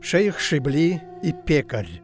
Шейх Шибли и пекарь.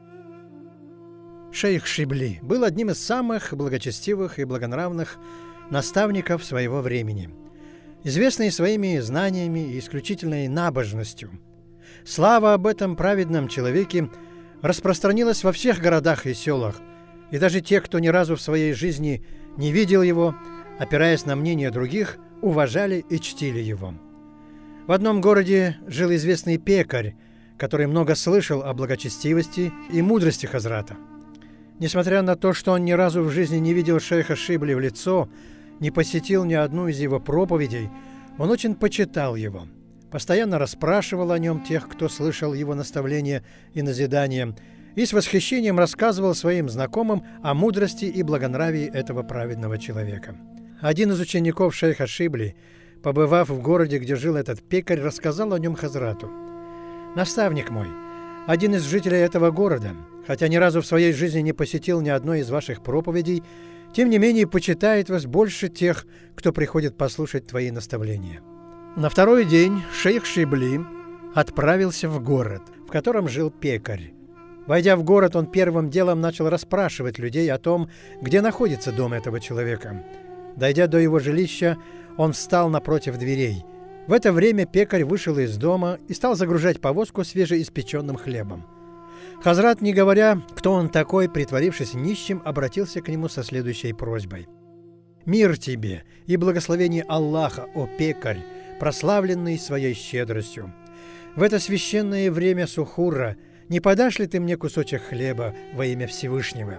Шейх Шибли был одним из самых благочестивых и благонравных наставников своего времени, известный своими знаниями и исключительной набожностью. Слава об этом праведном человеке распространилась во всех городах и селах, и даже те, кто ни разу в своей жизни не видел его, опираясь на мнение других, уважали и чтили его. В одном городе жил известный пекарь, который много слышал о благочестивости и мудрости Хазрата. Несмотря на то, что он ни разу в жизни не видел шейха Шибли в лицо, не посетил ни одну из его проповедей, он очень почитал его, постоянно расспрашивал о нем тех, кто слышал его наставления и назидания, и с восхищением рассказывал своим знакомым о мудрости и благонравии этого праведного человека. Один из учеников шейха Шибли, побывав в городе, где жил этот пекарь, рассказал о нем Хазрату. «Наставник мой, один из жителей этого города, хотя ни разу в своей жизни не посетил ни одной из ваших проповедей, тем не менее почитает вас больше тех, кто приходит послушать твои наставления». На второй день шейх Шибли отправился в город, в котором жил пекарь. Войдя в город, он первым делом начал расспрашивать людей о том, где находится дом этого человека. Дойдя до его жилища, он встал напротив дверей. В это время пекарь вышел из дома и стал загружать повозку свежеиспеченным хлебом. Хазрат, не говоря, кто он такой, притворившись нищим, обратился к нему со следующей просьбой. «Мир тебе и благословение Аллаха, о пекарь, прославленный своей щедростью! В это священное время сухура не подашь ли ты мне кусочек хлеба во имя Всевышнего?»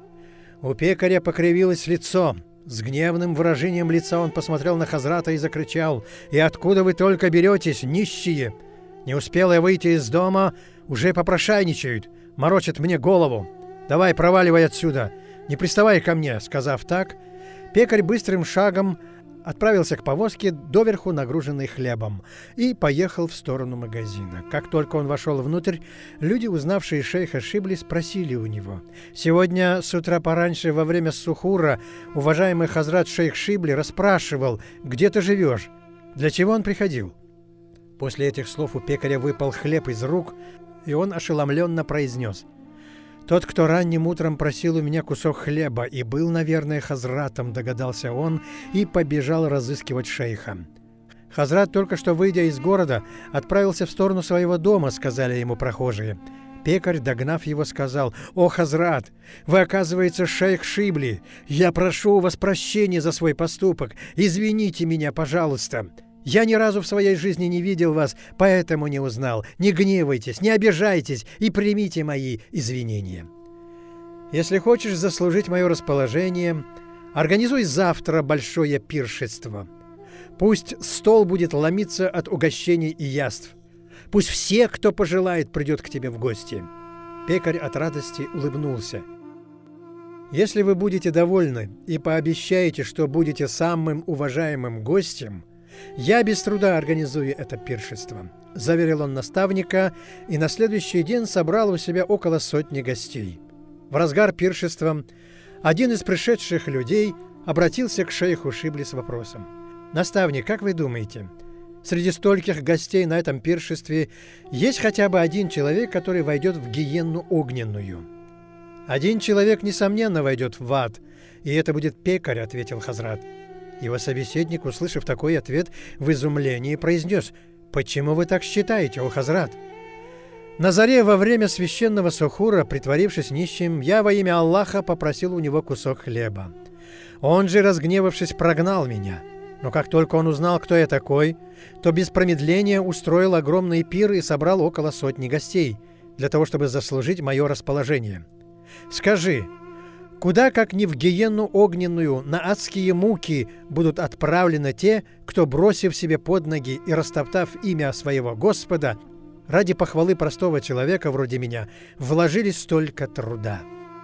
У пекаря покривилось лицо. С гневным выражением лица он посмотрел на Хазрата и закричал: «И откуда вы только беретесь, нищие? Не успел я выйти из дома, уже попрошайничают, морочат мне голову. Давай, проваливай отсюда, не приставай ко мне!» Сказав так, пекарь быстрым шагом отправился к повозке, доверху нагруженной хлебом, и поехал в сторону магазина. Как только он вошел внутрь, люди, узнавшие шейха Шибли, спросили у него: «Сегодня с утра пораньше, во время сухура, уважаемый Хазрат шейх Шибли расспрашивал, где ты живешь? Для чего он приходил?» После этих слов у пекаря выпал хлеб из рук, и он ошеломленно произнес: «Тот, кто ранним утром просил у меня кусок хлеба и был, наверное, Хазратом», догадался он и побежал разыскивать шейха. «Хазрат, только что выйдя из города, отправился в сторону своего дома», сказали ему прохожие. Пекарь, догнав его, сказал: «О, Хазрат, вы, оказывается, шейх Шибли. Я прошу у вас прощения за свой поступок. Извините меня, пожалуйста. Я ни разу в своей жизни не видел вас, поэтому не узнал. Не гневайтесь, не обижайтесь и примите мои извинения. Если хочешь заслужить мое расположение, организуй завтра большое пиршество. Пусть стол будет ломиться от угощений и яств. Пусть все, кто пожелает, придет к тебе в гости». Пекарь от радости улыбнулся. «Если вы будете довольны и пообещаете, что будете самым уважаемым гостем, я без труда организую это пиршество», — заверил он наставника, и на следующий день собрал у себя около 100 гостей. В разгар пиршества один из пришедших людей обратился к шейху Шибли с вопросом: «Наставник, как вы думаете, среди стольких гостей на этом пиршестве есть хотя бы один человек, который войдет в гиенну огненную?» «Один человек, несомненно, войдет в ад, и это будет пекарь», — ответил Хазрат. Его собеседник, услышав такой ответ, в изумлении произнес: «Почему вы так считаете, о Хазрат?» «На заре во время священного сухура, притворившись нищим, я во имя Аллаха попросил у него кусок хлеба. Он же, разгневавшись, прогнал меня. Но как только он узнал, кто я такой, то без промедления устроил огромный пир и собрал около 100 гостей, для того, чтобы заслужить мое расположение. Скажи, куда, как ни в гиенну огненную, на адские муки будут отправлены те, кто, бросив себе под ноги и растоптав имя своего Господа, ради похвалы простого человека вроде меня, вложили столько труда?»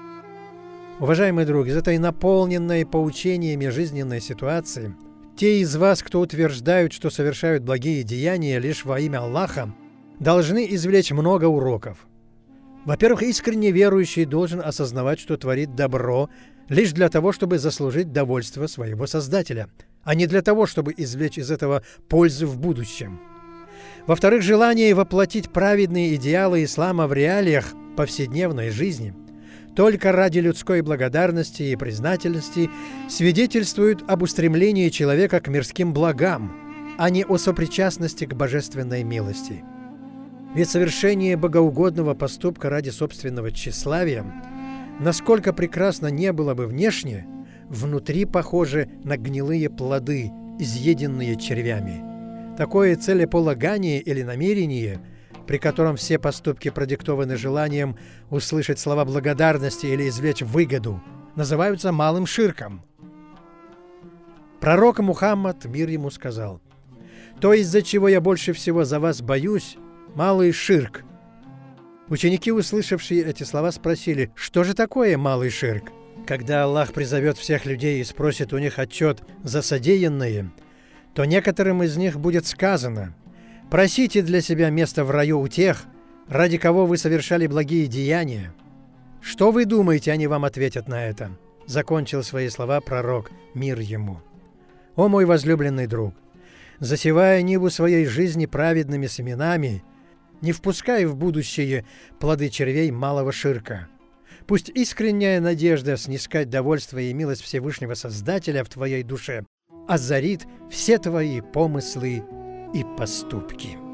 Уважаемый друг, из этой наполненной поучениями жизненной ситуации, те из вас, кто утверждают, что совершают благие деяния лишь во имя Аллаха, должны извлечь много уроков. Во-первых, искренне верующий должен осознавать, что творит добро лишь для того, чтобы заслужить довольство своего Создателя, а не для того, чтобы извлечь из этого пользу в будущем. Во-вторых, желание воплотить праведные идеалы ислама в реалиях повседневной жизни только ради людской благодарности и признательности свидетельствует об устремлении человека к мирским благам, а не о сопричастности к божественной милости. Ведь совершение богоугодного поступка ради собственного тщеславия, насколько прекрасно не было бы внешне, внутри похоже на гнилые плоды, изъеденные червями. Такое целеполагание или намерение, при котором все поступки продиктованы желанием услышать слова благодарности или извлечь выгоду, называются малым ширком. Пророк Мухаммад, мир ему, сказал: «То, из-за чего я больше всего за вас боюсь, малый ширк». Ученики, услышавшие эти слова, спросили: что же такое малый ширк? Когда Аллах призовет всех людей и спросит у них отчет за содеянное, то некоторым из них будет сказано: «Просите для себя место в раю у тех, ради кого вы совершали благие деяния». Что вы думаете, они вам ответят на это? Закончил свои слова пророк, мир ему. О мой возлюбленный друг, засевая ниву своей жизни праведными семенами, не впускай в будущее плоды червей малого ширка. Пусть искренняя надежда снискать довольство и милость Всевышнего Создателя в твоей душе озарит все твои помыслы и поступки.